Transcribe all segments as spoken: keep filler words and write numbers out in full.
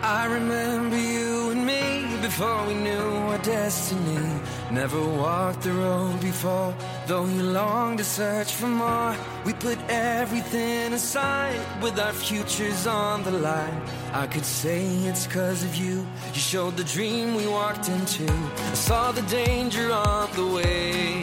I remember you and me before we knew our destiny. Never walked the road before, though you longed to search for more. We put everything aside with our futures on the line. I could say it's 'cause of you. You showed the dream we walked into. I saw the danger on the way,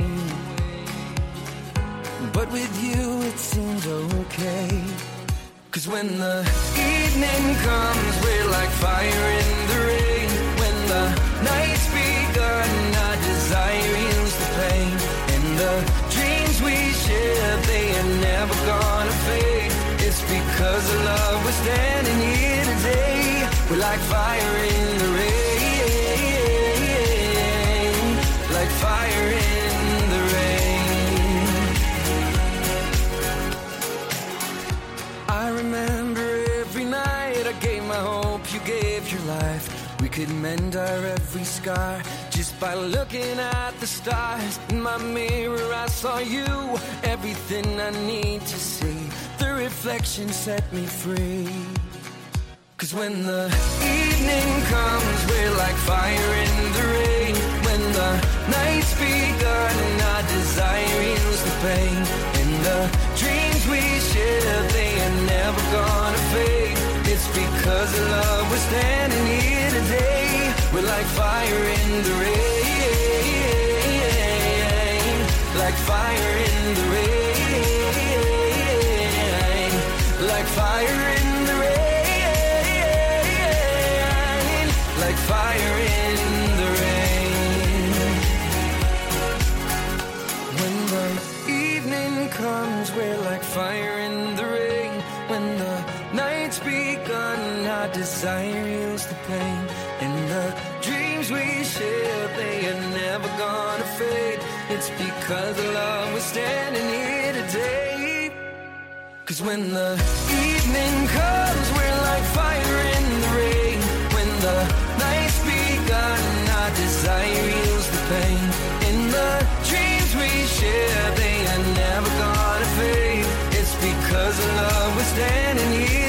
but with you it seemed okay. 'Cause when the evening comes, we're like fire in the rain. When the night's begun, our desire heals the pain. And the dreams we share, they are never gonna fade. It's because of love we're standing here today. We're like fire in the rain, like fire in the rain. I remember every night I gave my hope, you gave your life. We could mend our every scar just by looking at the stars. In my mirror I saw you, everything I need to see. The reflection set me free. 'Cause when the evening comes, we're like fire in the rain. When the night's begun and our desire heals the pain. And the dreams we share, they are never gonna fade. It's because of love we're standing here today. We're like fire in the rain, like fire in the rain, like fire in the rain, like fire in the rain. When the evening comes, we're like fire in the rain. When the night's begun, our desire heals the pain. And the dreams we share, they are never gonna fade. It's because of love we're standing here today. 'Cause when the evening comes, we're like fire in the rain. When the night's begun, our desire heals the pain. And the dreams we share, they are never gonna fade. It's because of love we're standing here